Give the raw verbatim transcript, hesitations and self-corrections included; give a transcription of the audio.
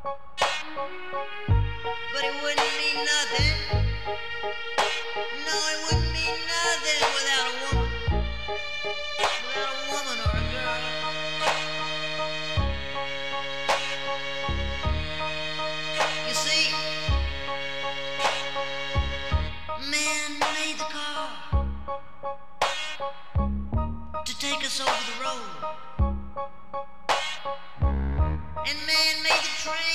But it wouldn't mean nothing. No, it wouldn't mean nothing without a woman. Without a woman or